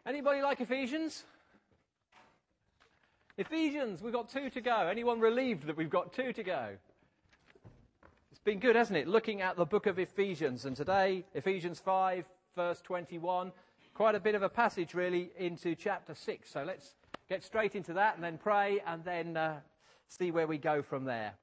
Anybody like Ephesians? Ephesians, we've got 2 to go. Anyone relieved that we've got 2 to go? It's been good, hasn't it? Looking at the book of Ephesians. And today, Ephesians 5, verse 21. Quite a bit of a passage, really, into chapter 6. So let's get straight into that and then pray and then see where we go from there.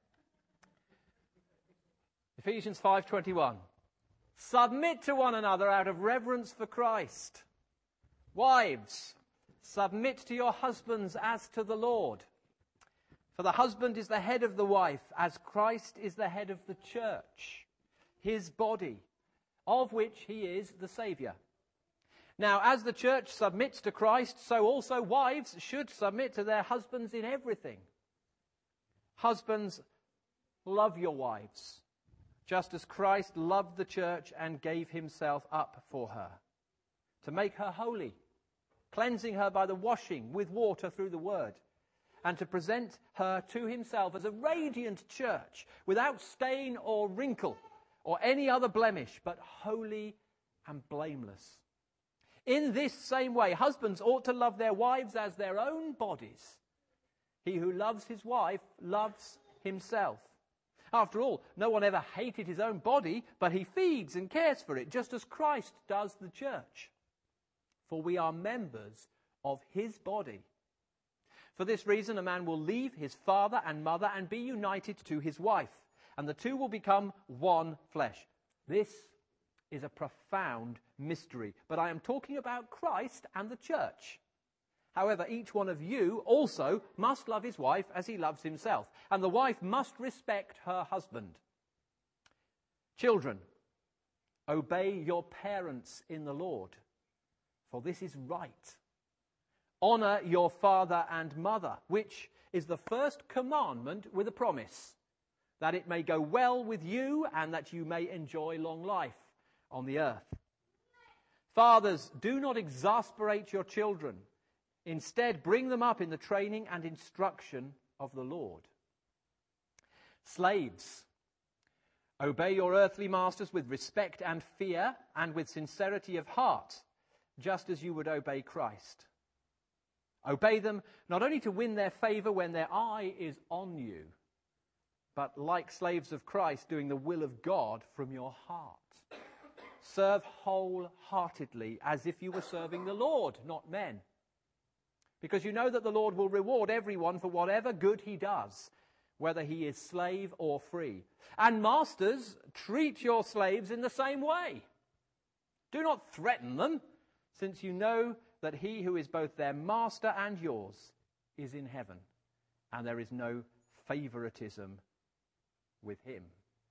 Ephesians 5:21. Submit to one another out of reverence for Christ. Wives, submit to your husbands as to the Lord. For the husband is the head of the wife, as Christ is the head of the church, his body, of which he is the Saviour. Now, as the church submits to Christ, so also wives should submit to their husbands in everything. Husbands, love your wives, just as Christ loved the church and gave himself up for her, to make her holy, cleansing her by the washing with water through the word, and to present her to himself as a radiant church, without stain or wrinkle or any other blemish, but holy and blameless. In this same way, husbands ought to love their wives as their own bodies. He who loves his wife loves himself. After all, no one ever hated his own body, but he feeds and cares for it, just as Christ does the church. For we are members of his body. For this reason, a man will leave his father and mother and be united to his wife, and the two will become one flesh. This is a profound mystery, but I am talking about Christ and the church. However, each one of you also must love his wife as he loves himself, and the wife must respect her husband. Children, obey your parents in the Lord, for this is right. Honor your father and mother, which is the first commandment with a promise, that it may go well with you and that you may enjoy long life on the earth. Fathers, do not exasperate your children. Instead, bring them up in the training and instruction of the Lord. Slaves, obey your earthly masters with respect and fear and with sincerity of heart, just as you would obey Christ. Obey them not only to win their favor when their eye is on you, but like slaves of Christ, doing the will of God from your heart. Serve wholeheartedly as if you were serving the Lord, not men. Because you know that the Lord will reward everyone for whatever good he does, whether he is slave or free. And masters, treat your slaves in the same way. Do not threaten them, since you know that he who is both their master and yours is in heaven, and there is no favoritism with him.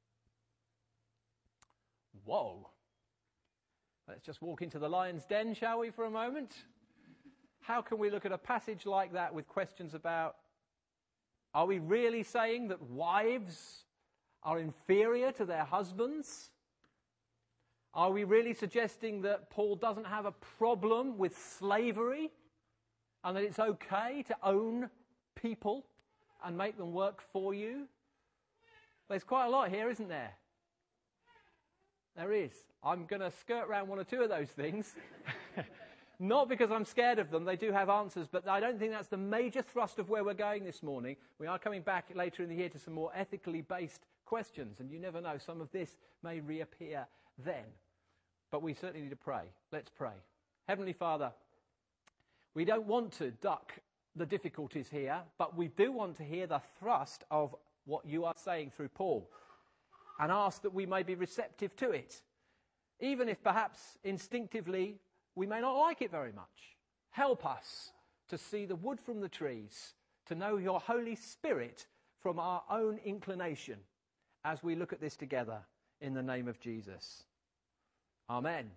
Whoa. Let's just walk into the lion's den, shall we, for a moment? How can we look at a passage like that with questions about, are we really saying that wives are inferior to their husbands? Are we really suggesting that Paul doesn't have a problem with slavery and that it's okay to own people and make them work for you? There's quite a lot here, isn't there? There is. I'm going to skirt around one or two of those things. Not because I'm scared of them. They do have answers, but I don't think that's the major thrust of where we're going this morning. We are coming back later in the year to some more ethically based questions, and you never know, some of this may reappear then. But we certainly need to pray. Let's pray. Heavenly Father, we don't want to duck the difficulties here, but we do want to hear the thrust of what you are saying through Paul, and ask that we may be receptive to it, even if perhaps instinctively we may not like it very much. Help us to see the wood from the trees, to know your Holy Spirit from our own inclination as we look at this together in the name of Jesus. Amen.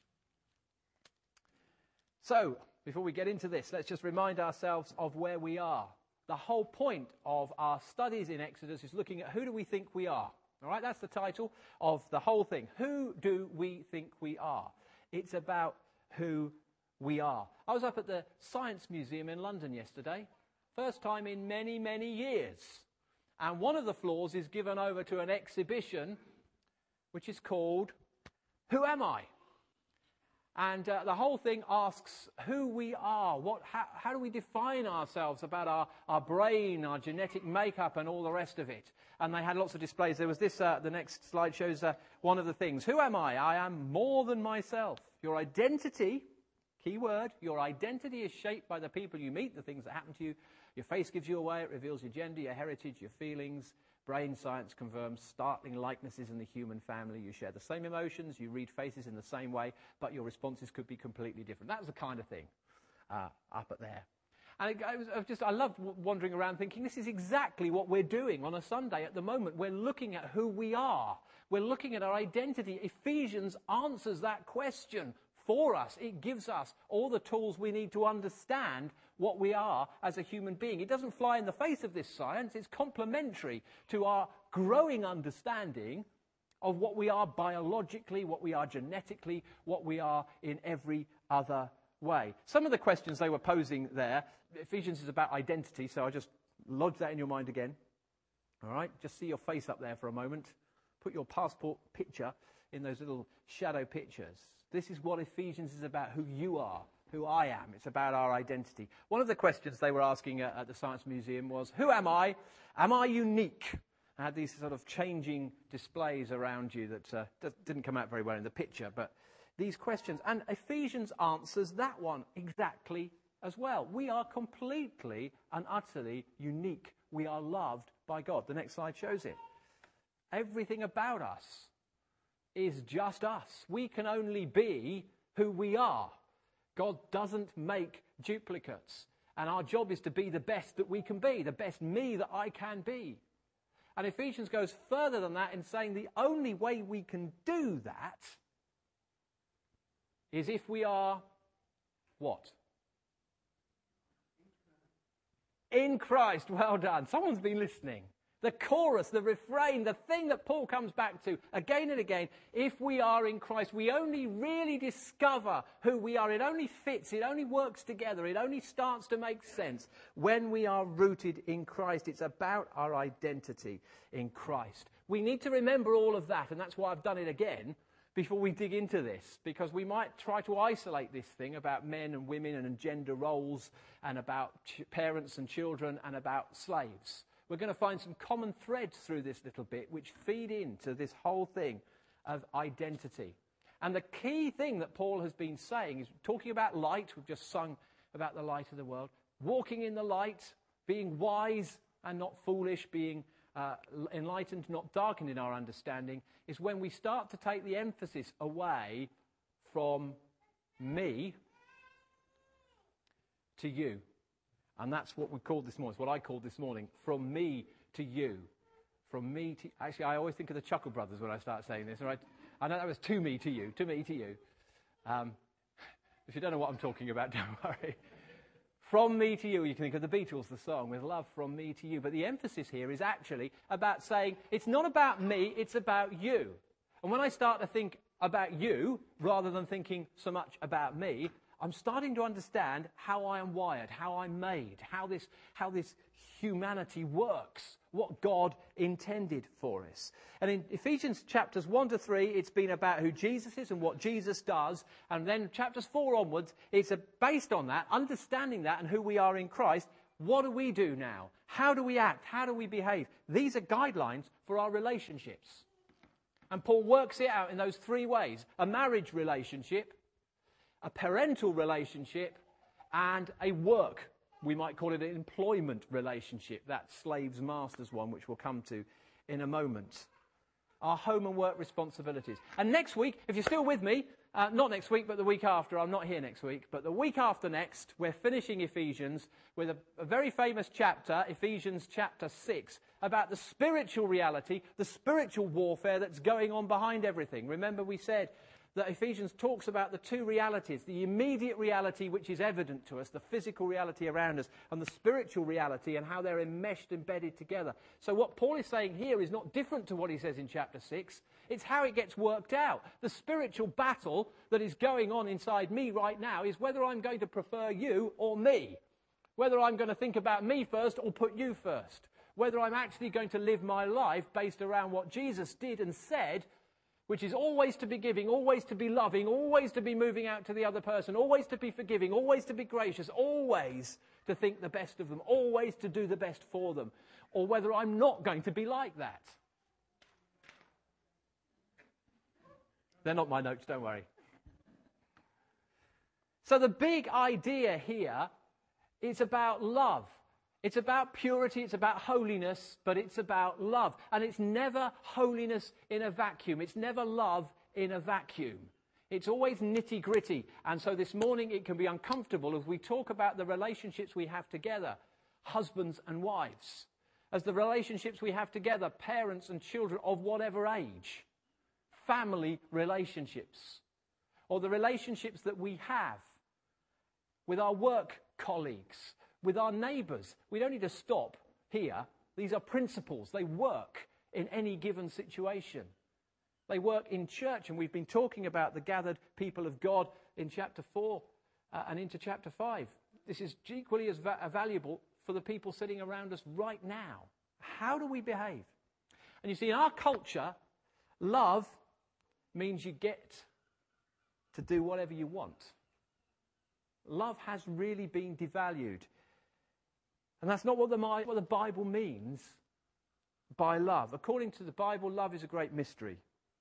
So, before we get into this, let's just remind ourselves of where we are. The whole point of our studies in Exodus is looking at who do we think we are. All right, that's the title of the whole thing. Who do we think we are? It's about who we are. I was up at the Science Museum in London yesterday. First time in many, many years. And one of the floors is given over to an exhibition which is called Who Am I? And the whole thing asks who we are, how do we define ourselves, about our brain, our genetic makeup and all the rest of it. And they had lots of displays. There was this, the next slide shows one of the things. Who am I? I am more than myself. Your identity, key word, your identity is shaped by the people you meet, the things that happen to you. Your face gives you away, it reveals your gender, your heritage, your feelings. Brain science confirms startling likenesses in the human family. You share the same emotions, you read faces in the same way, but your responses could be completely different. That was the kind of thing up at there. And I loved wandering around thinking, this is exactly what we're doing on a Sunday at the moment. We're looking at who we are. We're looking at our identity. Ephesians answers that question for us. It gives us all the tools we need to understand what we are as a human being. It doesn't fly in the face of this science. It's complementary to our growing understanding of what we are biologically, what we are genetically, what we are in every other way. Some of the questions they were posing there, Ephesians is about identity, so I'll just lodge that in your mind again. All right, just see your face up there for a moment. Put your passport picture in those little shadow pictures. This is what Ephesians is about, who you are, who I am. It's about our identity. One of the questions they were asking at the Science Museum was, who am I? Am I unique? I had these sort of changing displays around you that didn't come out very well in the picture, but these questions. And Ephesians answers that one exactly as well. We are completely and utterly unique. We are loved by God. The next slide shows it. Everything about us is just us. We can only be who we are. God doesn't make duplicates. And our job is to be the best that we can be, the best me that I can be. And Ephesians goes further than that in saying the only way we can do that is if we are what? In Christ. Well done. Someone's been listening. The chorus, the refrain, the thing that Paul comes back to again and again, if we are in Christ, we only really discover who we are. It only fits, it only works together, it only starts to make sense when we are rooted in Christ. It's about our identity in Christ. We need to remember all of that, and that's why I've done it again before we dig into this, because we might try to isolate this thing about men and women and gender roles and about parents and children and about slaves. We're going to find some common threads through this little bit which feed into this whole thing of identity. And the key thing that Paul has been saying is talking about light. We've just sung about the light of the world. Walking in the light, being wise and not foolish, being enlightened, not darkened in our understanding, is when we start to take the emphasis away from me to you. And that's what we called this morning. It's what I called this morning. From me to you. From me to... Actually, I always think of the Chuckle Brothers when I start saying this. Right? I know that was to me to you. To me to you. If you don't know what I'm talking about, don't worry. From me to you. You can think of the Beatles, the song, with love from me to you. But the emphasis here is actually about saying, it's not about me, it's about you. And when I start to think about you, rather than thinking so much about me, I'm starting to understand how I am wired, how I'm made, how this humanity works, what God intended for us. And in Ephesians chapters 1 to 3, it's been about who Jesus is and what Jesus does. And then chapters 4 onwards, it's based on that, understanding that and who we are in Christ. What do we do now? How do we act? How do we behave? These are guidelines for our relationships. And Paul works it out in those three ways. A marriage relationship, a parental relationship, and a work, we might call it an employment relationship, that slaves-masters one, which we'll come to in a moment. Our home and work responsibilities. And next week, if you're still with me, not next week, but the week after, I'm not here next week, but the week after next, we're finishing Ephesians with a very famous chapter, Ephesians chapter 6, about the spiritual reality, the spiritual warfare that's going on behind everything. Remember we said that Ephesians talks about the two realities, the immediate reality which is evident to us, the physical reality around us, and the spiritual reality and how they're enmeshed, embedded together. So what Paul is saying here is not different to what he says in chapter 6. It's how it gets worked out. The spiritual battle that is going on inside me right now is whether I'm going to prefer you or me. Whether I'm going to think about me first or put you first. Whether I'm actually going to live my life based around what Jesus did and said, which is always to be giving, always to be loving, always to be moving out to the other person, always to be forgiving, always to be gracious, always to think the best of them, always to do the best for them, or whether I'm not going to be like that. They're not my notes, don't worry. So the big idea here is about love. It's about purity, it's about holiness, but it's about love. And it's never holiness in a vacuum. It's never love in a vacuum. It's always nitty-gritty. And so this morning it can be uncomfortable as we talk about the relationships we have together, husbands and wives, as the relationships we have together, parents and children of whatever age, family relationships, or the relationships that we have with our work colleagues, with our neighbours. We don't need to stop here. These are principles. They work in any given situation. They work in church, and we've been talking about the gathered people of God in chapter 4 and into chapter 5. This is equally as valuable for the people sitting around us right now. How do we behave? And you see, in our culture, love means you get to do whatever you want. Love has really been devalued. And that's not what the Bible means by love. According to the Bible, love is a great mystery.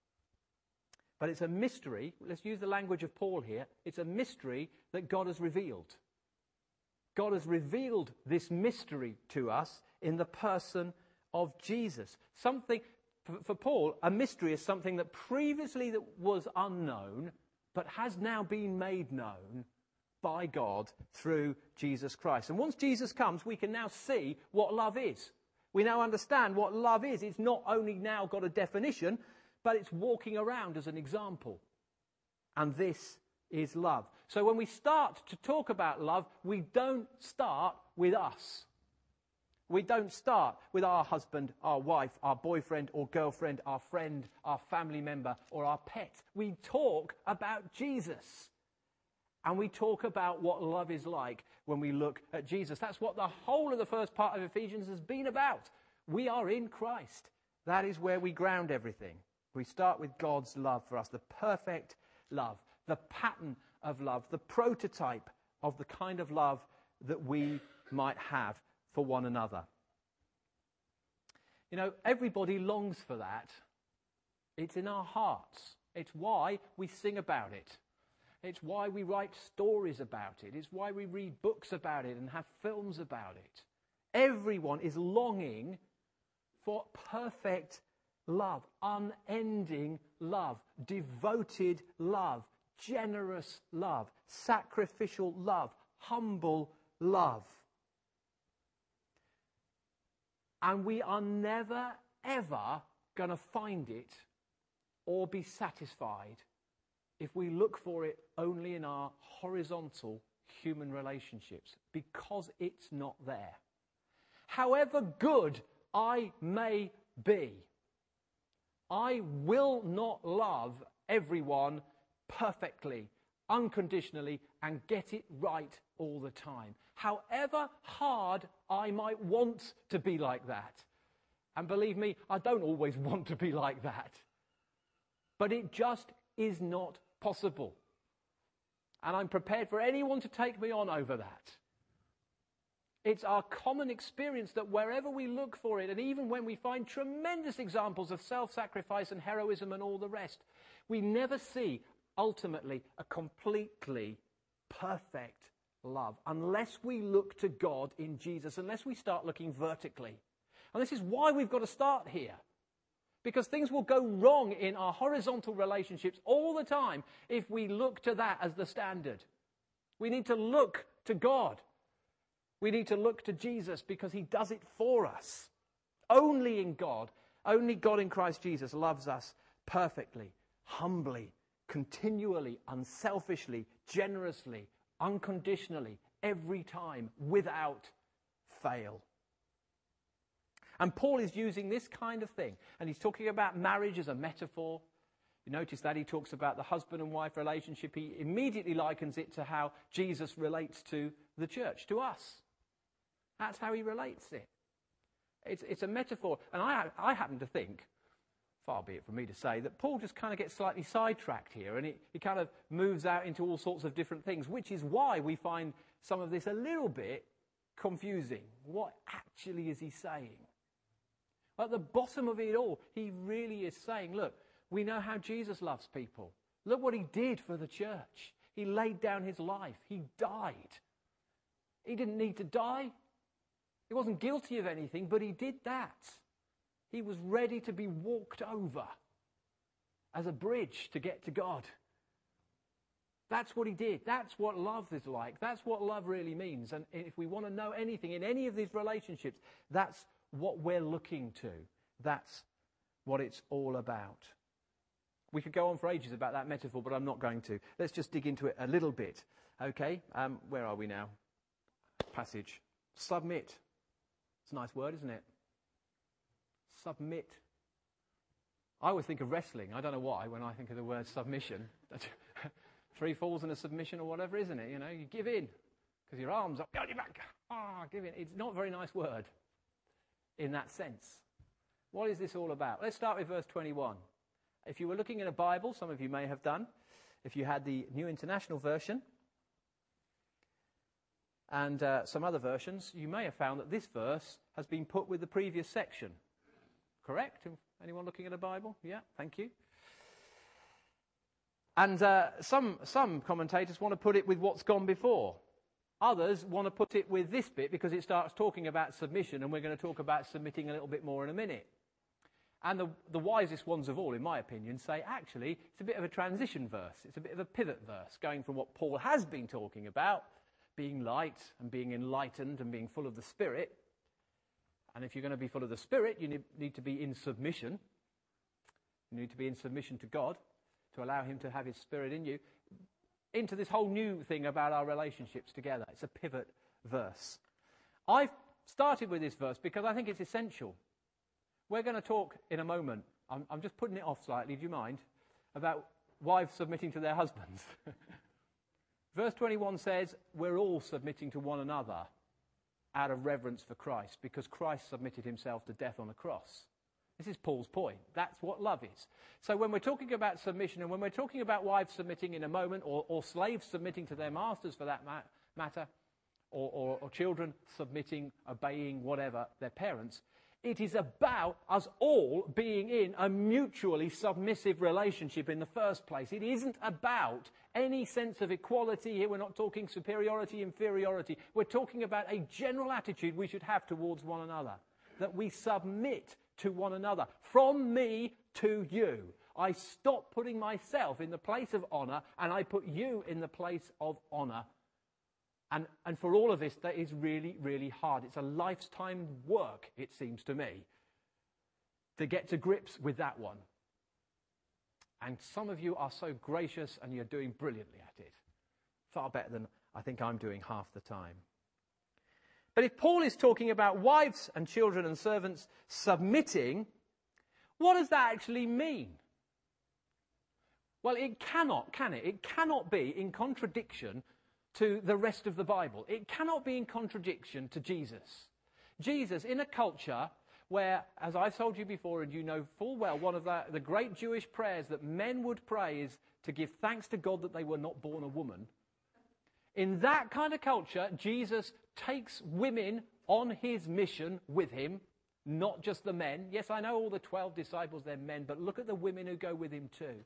But it's a mystery, let's use the language of Paul here, it's a mystery that God has revealed. God has revealed this mystery to us in the person of Jesus. Something, for Paul, a mystery is something that previously that was unknown, but has now been made known by God through Jesus Christ. And once Jesus comes, we can now see what love is. We now understand what love is. It's not only now got a definition, but it's walking around as an example. And this is love. So when we start to talk about love, we don't start with us. We don't start with our husband, our wife, our boyfriend or girlfriend, our friend, our family member, or our pet. We talk about Jesus. And we talk about what love is like when we look at Jesus. That's what the whole of the first part of Ephesians has been about. We are in Christ. That is where we ground everything. We start with God's love for us, the perfect love, the pattern of love, the prototype of the kind of love that we might have for one another. You know, everybody longs for that. It's in our hearts. It's why we sing about it. It's why we write stories about it. It's why we read books about it and have films about it. Everyone is longing for perfect love, unending love, devoted love, generous love, sacrificial love, humble love. And we are never, ever going to find it or be satisfied if we look for it only in our horizontal human relationships, because it's not there. However good I may be, I will not love everyone perfectly, unconditionally, and get it right all the time. However hard I might want to be like that. And believe me, I don't always want to be like that. But it just is not possible. And I'm prepared for anyone to take me on over that. It's our common experience that wherever we look for it, and even when we find tremendous examples of self-sacrifice and heroism and all the rest, we never see ultimately a completely perfect love unless we look to God in Jesus, unless we start looking vertically. And this is why we've got to start here. Because things will go wrong in our horizontal relationships all the time if we look to that as the standard. We need to look to God. We need to look to Jesus because he does it for us. Only in God, only God in Christ Jesus loves us perfectly, humbly, continually, unselfishly, generously, unconditionally, every time, without fail. And Paul is using this kind of thing. And he's talking about marriage as a metaphor. You notice that he talks about the husband and wife relationship. He immediately likens it to how Jesus relates to the church, to us. That's how he relates it. It's a metaphor. And I happen to think far be it from me to say, that Paul just kind of gets slightly sidetracked here, and he kind of moves out into all sorts of different things, which is why we find some of this a little bit confusing. What actually is he saying? At the bottom of it all, he really is saying, look, we know how Jesus loves people. Look what he did for the church. He laid down his life. He died. He didn't need to die. He wasn't guilty of anything, but he did that. He was ready to be walked over as a bridge to get to God. That's what he did. That's what love is like. That's what love really means. And if we want to know anything in any of these relationships, that's what we're looking to. That's what it's all about. We could go on for ages about that metaphor, but I'm not going to. Let's just dig into it a little bit. Okay, where are we now? Passage. Submit. It's a nice word, isn't it? Submit. I always think of wrestling. I don't know why when I think of the word submission. 3 falls and a submission or whatever, isn't it? You know, you give in because your arms up, go your back. Give in. It's not a very nice word in that sense. What is this all about? Let's start with verse 21. If you were looking in a Bible, some of you may have done, if you had the New International Version and some other versions, you may have found that this verse has been put with the previous section. Correct? Anyone looking at a Bible? Yeah, thank you. And some commentators want to put it with what's gone before. Others want to put it with this bit because it starts talking about submission, and we're going to talk about submitting a little bit more in a minute. And the wisest ones of all, in my opinion, say, actually, it's a bit of a transition verse. It's a bit of a pivot verse, going from what Paul has been talking about, being light and being enlightened and being full of the Spirit. And if you're going to be full of the Spirit, you need to be in submission. You need to be in submission to God, to allow him to have his Spirit in you, into this whole new thing about our relationships together. It's a pivot verse. I've started with this verse because I think it's essential. We're going to talk in a moment, I'm just putting it off slightly, do you mind, about wives submitting to their husbands. Verse 21 says, we're all submitting to one another out of reverence for Christ, because Christ submitted himself to death on the cross. This is Paul's point. That's what love is. So when we're talking about submission, and when we're talking about wives submitting in a moment, or slaves submitting to their masters for that matter, or children submitting, obeying, whatever, their parents, it is about us all being in a mutually submissive relationship in the first place. It isn't about any sense of equality here. We're not talking superiority, inferiority. We're talking about a general attitude we should have towards one another, that we submit to one another. From me to you. I stop putting myself in the place of honour, and I put you in the place of honour. And for all of this, that is really, really hard. It's a lifetime work, it seems to me, to get to grips with that one. And some of you are so gracious, and you're doing brilliantly at it. Far better than I think I'm doing half the time. But if Paul is talking about wives and children and servants submitting, what does that actually mean? Well, it cannot, can it? It cannot be in contradiction to the rest of the Bible. It cannot be in contradiction to Jesus. Jesus, in a culture where, as I've told you before, and you know full well, one of the great Jewish prayers that men would pray is to give thanks to God that they were not born a woman. In that kind of culture, Jesus takes women on his mission with him, not just the men. Yes, I know all the 12 disciples, they're men, but look at the women who go with him too.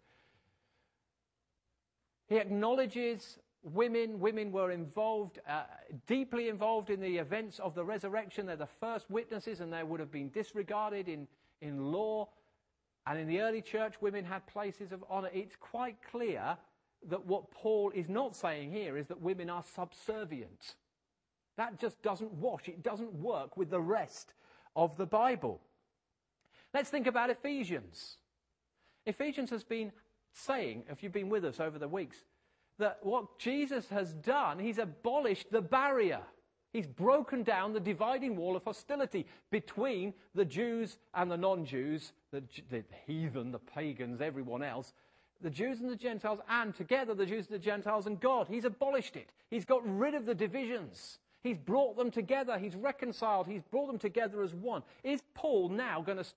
He acknowledges women. Women were involved, deeply involved in the events of the resurrection. They're the first witnesses, and they would have been disregarded in law. And in the early church, women had places of honour. It's quite clear that what Paul is not saying here is that women are subservient. That just doesn't wash. It doesn't work with the rest of the Bible. Let's think about Ephesians. Ephesians has been saying, if you've been with us over the weeks, that what Jesus has done, he's abolished the barrier. He's broken down the dividing wall of hostility between the Jews and the non-Jews, the heathen, the pagans, everyone else, the Jews and the Gentiles, and together the Jews and the Gentiles and God. He's abolished it. He's got rid of the divisions. He's brought them together. He's reconciled. He's brought them together as one. Is Paul now going to start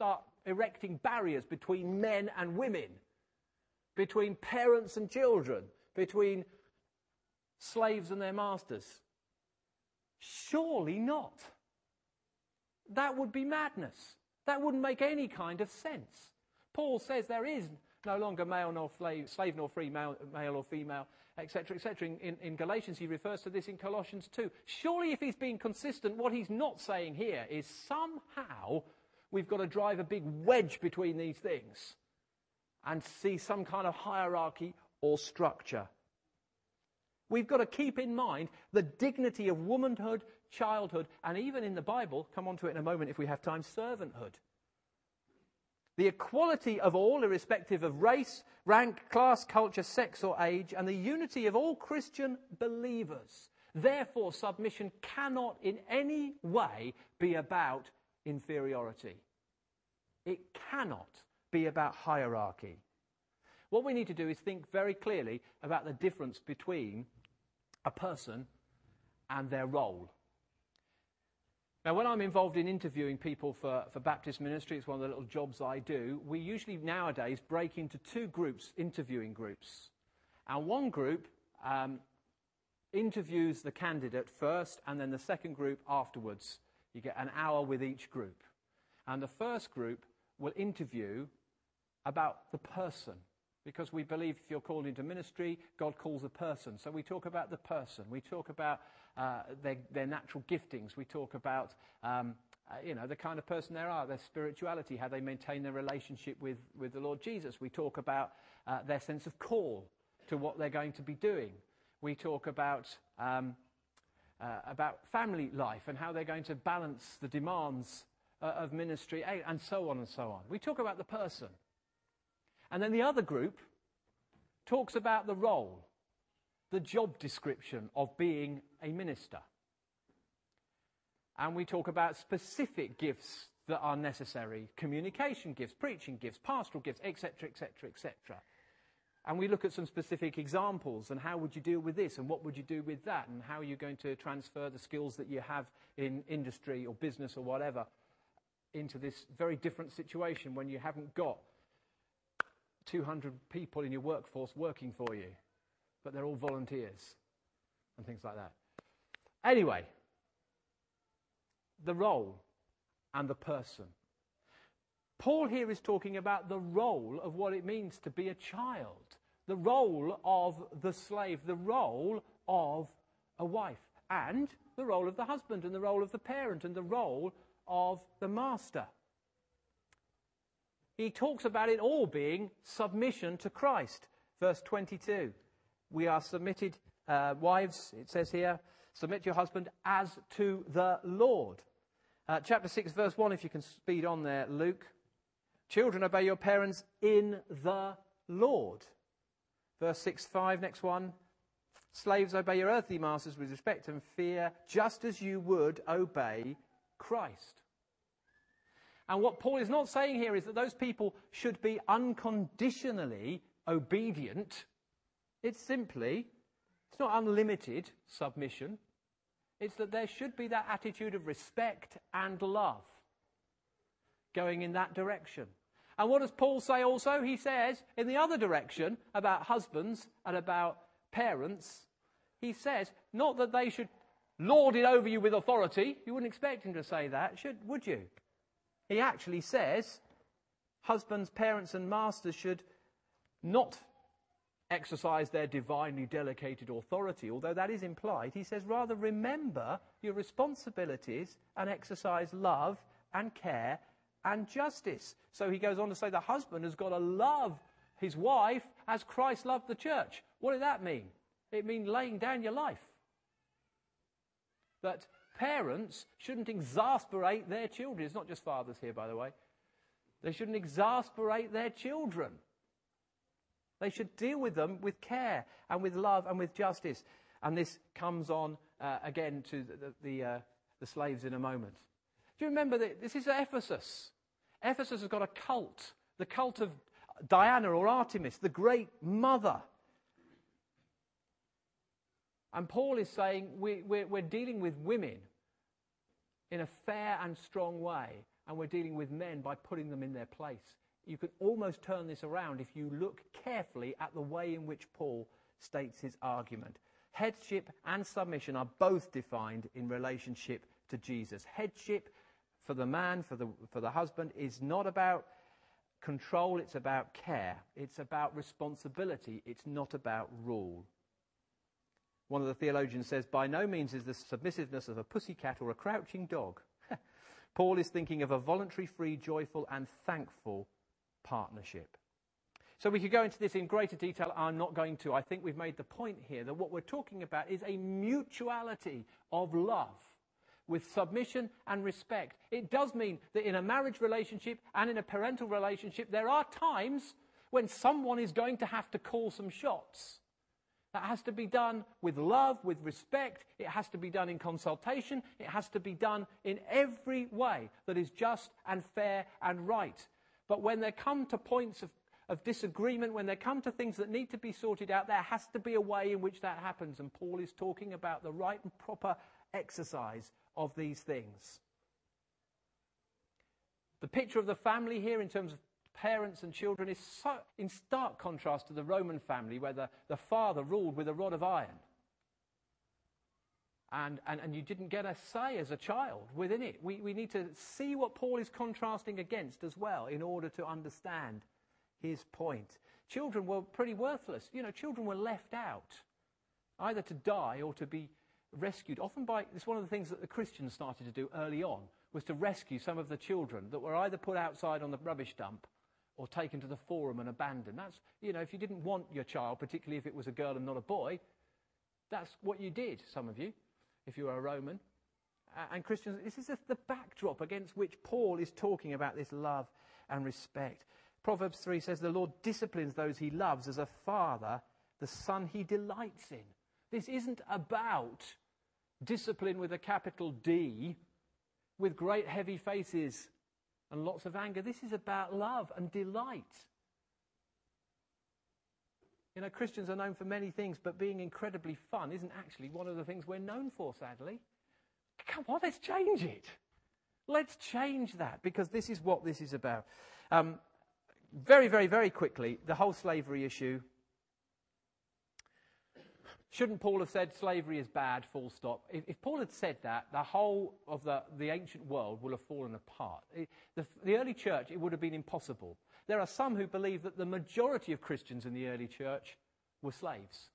erecting barriers between men and women, between parents and children, between slaves and their masters. Surely not. That would be madness. That wouldn't make any kind of sense. Paul says there is no longer male nor slave nor free, male or female, etc., etc. In Galatians, he refers to this in Colossians 2. Surely if he's being consistent, what he's not saying here is somehow we've got to drive a big wedge between these things and see some kind of hierarchy or structure. We've got to keep in mind the dignity of womanhood, childhood, and even in the Bible, come on to it in a moment if we have time, servanthood. The equality of all, irrespective of race, rank, class, culture, sex or age, and the unity of all Christian believers. Therefore, submission cannot in any way be about inferiority. It cannot be about hierarchy. What we need to do is think very clearly about the difference between a person and their role. Now, when I'm involved in interviewing people for Baptist ministry, it's one of the little jobs I do, we usually nowadays break into two groups, interviewing groups. And one group interviews the candidate first, and then the second group afterwards. You get an hour with each group. And the first group will interview about the person, because we believe if you're called into ministry, God calls a person. So we talk about the person. We talk about their natural giftings. We talk about, the kind of person they are, their spirituality, how they maintain their relationship with the Lord Jesus. We talk about their sense of call to what they're going to be doing. We talk about family life and how they're going to balance the demands of ministry, and so on and so on. We talk about the person. And then the other group talks about the role, the job description of being a minister. And we talk about specific gifts that are necessary, communication gifts, preaching gifts, pastoral gifts, etc., etc., etc. And we look at some specific examples and how would you deal with this and what would you do with that and how are you going to transfer the skills that you have in industry or business or whatever into this very different situation when you haven't got 200 people in your workforce working for you, but they're all volunteers and things like that. Anyway, the role and the person. Paul here is talking about the role of what it means to be a child, the role of the slave, the role of a wife, and the role of the husband, and the role of the parent, and the role of the master. He talks about it all being submission to Christ. Verse 22, we are submitted, wives, it says here, submit to your husband as to the Lord. Chapter 6, verse 1, if you can speed on there, Luke. Children, obey your parents in the Lord. Verse 6:5, next one. Slaves, obey your earthly masters with respect and fear, just as you would obey Christ. And what Paul is not saying here is that those people should be unconditionally obedient. It's not unlimited submission. It's that there should be that attitude of respect and love going in that direction. And what does Paul say also? He says in the other direction about husbands and about parents, he says not that they should lord it over you with authority. You wouldn't expect him to say that, would you? He actually says husbands, parents and masters should not exercise their divinely delegated authority, although that is implied. He says rather remember your responsibilities and exercise love and care and justice. So he goes on to say the husband has got to love his wife as Christ loved the church. What did that mean? It means laying down your life. That parents shouldn't exasperate their children. It's not just fathers here, by the way. They shouldn't exasperate their children. They should deal with them with care and with love and with justice. And this comes on again to the slaves in a moment. Do you remember that this is Ephesus? Ephesus has got a cult, the cult of Diana or Artemis, the great mother. And Paul is saying we're dealing with women in a fair and strong way. and we're dealing with men by putting them in their place. You can almost turn this around if you look carefully at the way in which Paul states his argument. Headship and submission are both defined in relationship to Jesus. Headship for the man, for the husband, is not about control, it's about care. It's about responsibility, it's not about rule. One of the theologians says, by no means is the submissiveness of a pussycat or a crouching dog. Paul is thinking of a voluntary, free, joyful and thankful partnership. So we could go into this in greater detail. I'm not going to. I think we've made the point here that what we're talking about is a mutuality of love with submission and respect. It does mean that in a marriage relationship and in a parental relationship, there are times when someone is going to have to call some shots. That has to be done with love, with respect. It has to be done in consultation. It has to be done in every way that is just and fair and right. But when there come to points of disagreement, when there come to things that need to be sorted out, there has to be a way in which that happens. And Paul is talking about the right and proper exercise of these things. The picture of the family here in terms of parents and children is so in stark contrast to the Roman family where the father ruled with a rod of iron. And you didn't get a say as a child within it. We need to see what Paul is contrasting against as well in order to understand his point. Children were pretty worthless. Children were left out, either to die or to be rescued. Often it's one of the things that the Christians started to do early on, was to rescue some of the children that were either put outside on the rubbish dump or taken to the forum and abandoned. That's, if you didn't want your child, particularly if it was a girl and not a boy, that's what you did, some of you, if you were a Roman. And Christians, this is the backdrop against which Paul is talking about this love and respect. Proverbs 3 says, the Lord disciplines those he loves as a father, the son he delights in. This isn't about discipline with a capital D, with great heavy faces and lots of anger. This is about love and delight. Christians are known for many things, but being incredibly fun isn't actually one of the things we're known for, sadly. Come on, let's change it. Let's change that, because this is what this is about. Very, very, very quickly, the whole slavery issue. Shouldn't Paul have said slavery is bad, full stop? If Paul had said that, the whole of the ancient world would have fallen apart. The early church, it would have been impossible. There are some who believe that the majority of Christians in the early church were slaves.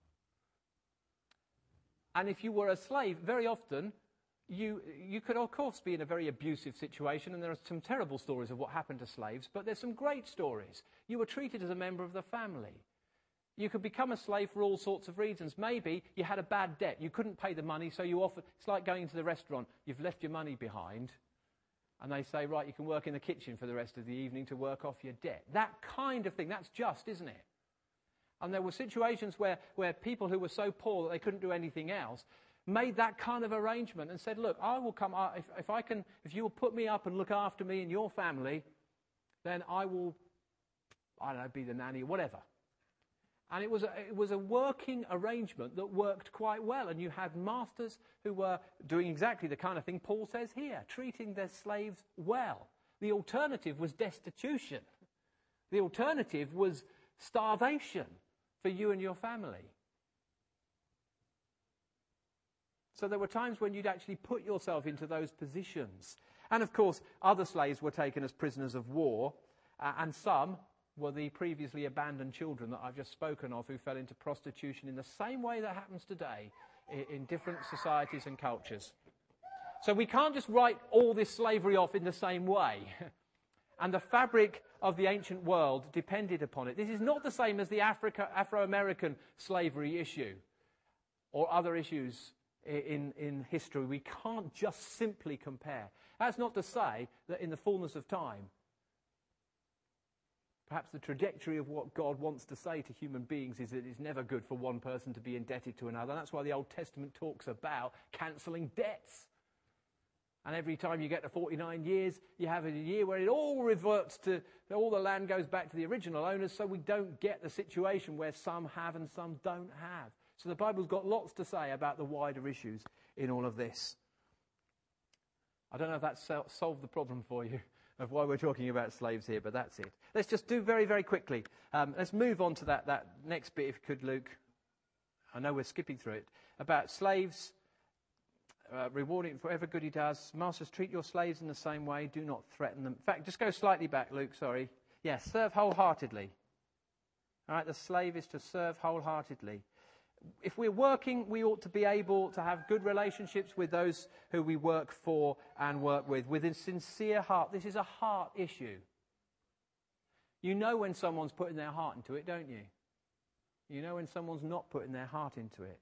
And if you were a slave, very often you could, of course, be in a very abusive situation, and there are some terrible stories of what happened to slaves, but there's some great stories. You were treated as a member of the family. You could become a slave for all sorts of reasons. Maybe you had a bad debt. You couldn't pay the money, so you offered. It's like going to the restaurant. You've left your money behind, and they say, right, you can work in the kitchen for the rest of the evening to work off your debt. That kind of thing, that's just, isn't it? And there were situations where people who were so poor that they couldn't do anything else made that kind of arrangement and said, look, I will come, if you will put me up and look after me and your family, then I will, be the nanny or whatever. And it was a working arrangement that worked quite well. And you had masters who were doing exactly the kind of thing Paul says here, treating their slaves well. The alternative was destitution. The alternative was starvation for you and your family. So there were times when you'd actually put yourself into those positions. And of course, other slaves were taken as prisoners of war, and some were the previously abandoned children that I've just spoken of who fell into prostitution in the same way that happens today in different societies and cultures. So we can't just write all this slavery off in the same way. And the fabric of the ancient world depended upon it. This is not the same as the Afro-American slavery issue or other issues in history. We can't just simply compare. That's not to say that in the fullness of time, perhaps the trajectory of what God wants to say to human beings is that it's never good for one person to be indebted to another. That's why the Old Testament talks about cancelling debts. And every time you get to 49 years, you have a year where it all reverts to, all the land goes back to the original owners, so we don't get the situation where some have and some don't have. So the Bible's got lots to say about the wider issues in all of this. I don't know if that solved the problem for you of why we're talking about slaves here, but that's it. Let's just do very, very quickly. Let's move on to that next bit, if you could, Luke. I know we're skipping through it. About slaves, rewarding for whatever good he does. Masters, treat your slaves in the same way. Do not threaten them. In fact, just go slightly back, Luke, sorry. Yes, serve wholeheartedly. All right, the slave is to serve wholeheartedly. If we're working, we ought to be able to have good relationships with those who we work for and work with a sincere heart. This is a heart issue. You know when someone's putting their heart into it, don't you? You know when someone's not putting their heart into it.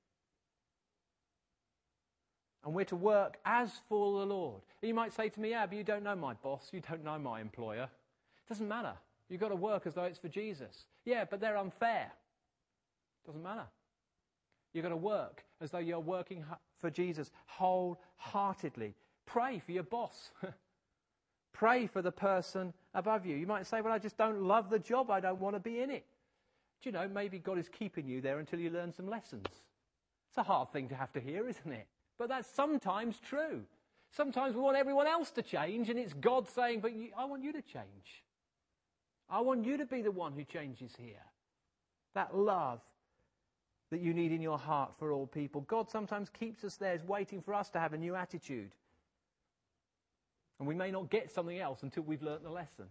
And we're to work as for the Lord. You might say to me, yeah, but you don't know my boss, you don't know my employer. It doesn't matter. You've got to work as though it's for Jesus. Yeah, but they're unfair. Doesn't matter. You've got to work as though you're working for Jesus wholeheartedly. Pray for your boss. Pray for the person above you. You might say, well, I just don't love the job. I don't want to be in it. Do you know, maybe God is keeping you there until you learn some lessons. It's a hard thing to have to hear, isn't it? But that's sometimes true. Sometimes we want everyone else to change, and it's God saying, but I want you to change. I want you to be the one who changes here. That love that you need in your heart for all people. God sometimes keeps us there, is waiting for us to have a new attitude. And we may not get something else until we've learnt the lesson.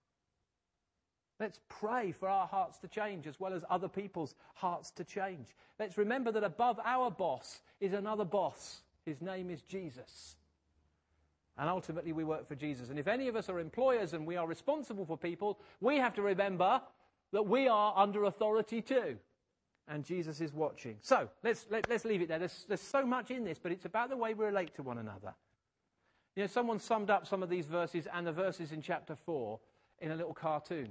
Let's pray for our hearts to change as well as other people's hearts to change. Let's remember that above our boss is another boss. His name is Jesus. And ultimately we work for Jesus. And if any of us are employers and we are responsible for people, we have to remember that we are under authority too. And Jesus is watching. So, let's leave it there. There's so much in this, but it's about the way we relate to one another. You know, someone summed up some of these verses and the verses in chapter 4 in a little cartoon.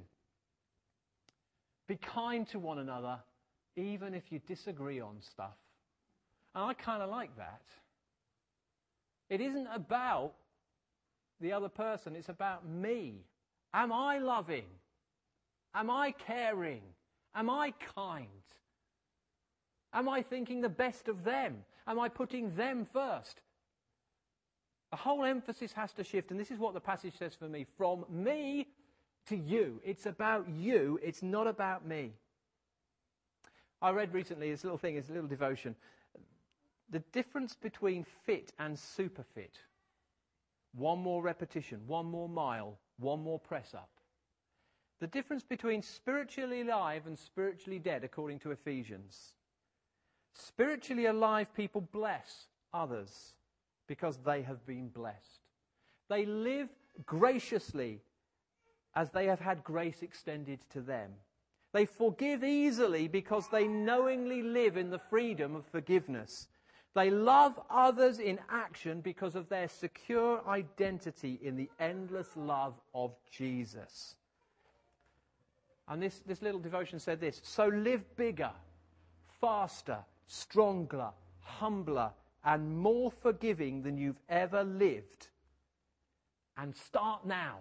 Be kind to one another, even if you disagree on stuff. And I kind of like that. It isn't about the other person, it's about me. Am I loving? Am I caring? Am I kind? Am I thinking the best of them? Am I putting them first? The whole emphasis has to shift, and this is what the passage says for me. From me to you. It's about you. It's not about me. I read recently this little thing, this little devotion. The difference between fit and super fit. One more repetition, one more mile, one more press up. The difference between spiritually alive and spiritually dead, according to Ephesians. Spiritually alive people bless others because they have been blessed. They live graciously as they have had grace extended to them. They forgive easily because they knowingly live in the freedom of forgiveness. They love others in action because of their secure identity in the endless love of Jesus. And this little devotion said this: so live bigger, faster, stronger, humbler, and more forgiving than you've ever lived. And start now.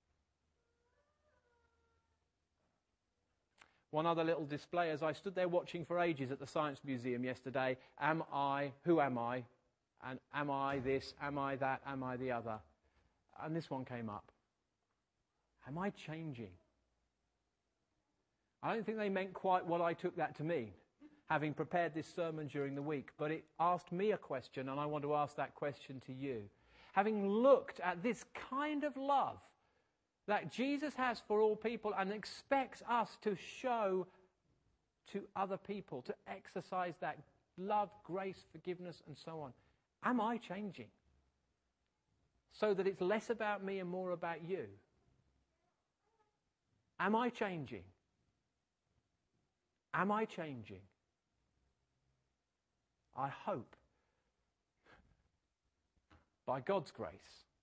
One other little display, as I stood there watching for ages at the Science Museum yesterday, who am I? And am I this, am I that, am I the other? And this one came up. Am I changing? I don't think they meant quite what I took that to mean, having prepared this sermon during the week, but it asked me a question, and I want to ask that question to you. Having looked at this kind of love that Jesus has for all people and expects us to show to other people, to exercise that love, grace, forgiveness, and so on. Am I changing? So that it's less about me and more about you. Am I changing? Am I changing? I hope, by God's grace,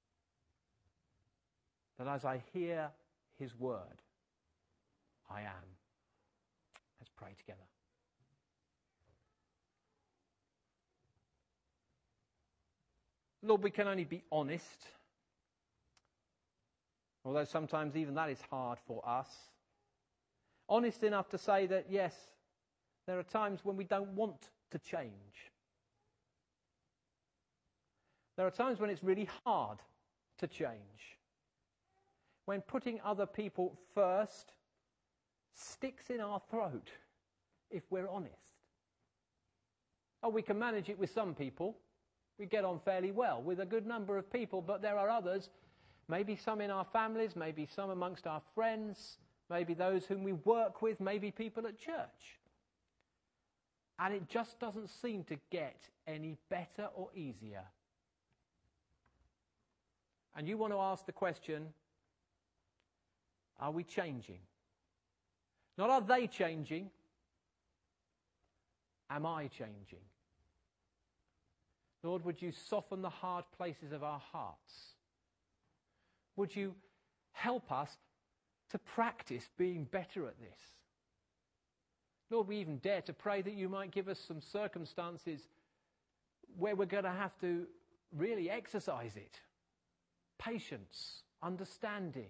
that as I hear his word, I am. Let's pray together. Lord, we can only be honest, although sometimes even that is hard for us. Honest enough to say that, yes, there are times when we don't want to change. There are times when it's really hard to change. When putting other people first sticks in our throat, if we're honest. Oh, we can manage it with some people. We get on fairly well with a good number of people, but there are others, maybe some in our families, maybe some amongst our friends, maybe those whom we work with, maybe people at church. And it just doesn't seem to get any better or easier. And you want to ask the question, are we changing? Not are they changing, am I changing? Lord, would you soften the hard places of our hearts? Would you help us to practice being better at this? Lord, we even dare to pray that you might give us some circumstances where we're going to have to really exercise it. Patience, understanding,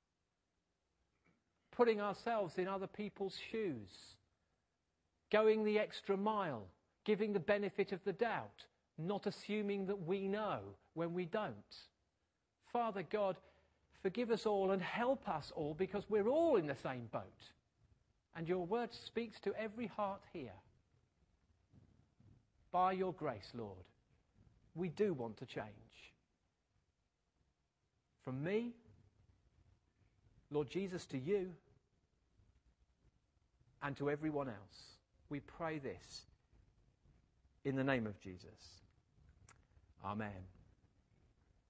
putting ourselves in other people's shoes, going the extra mile, giving the benefit of the doubt, not assuming that we know when we don't. Father God, forgive us all and help us all, because we're all in the same boat. And your word speaks to every heart here. By your grace, Lord, we do want to change. From me, Lord Jesus, to you, and to everyone else. We pray this in the name of Jesus. Amen.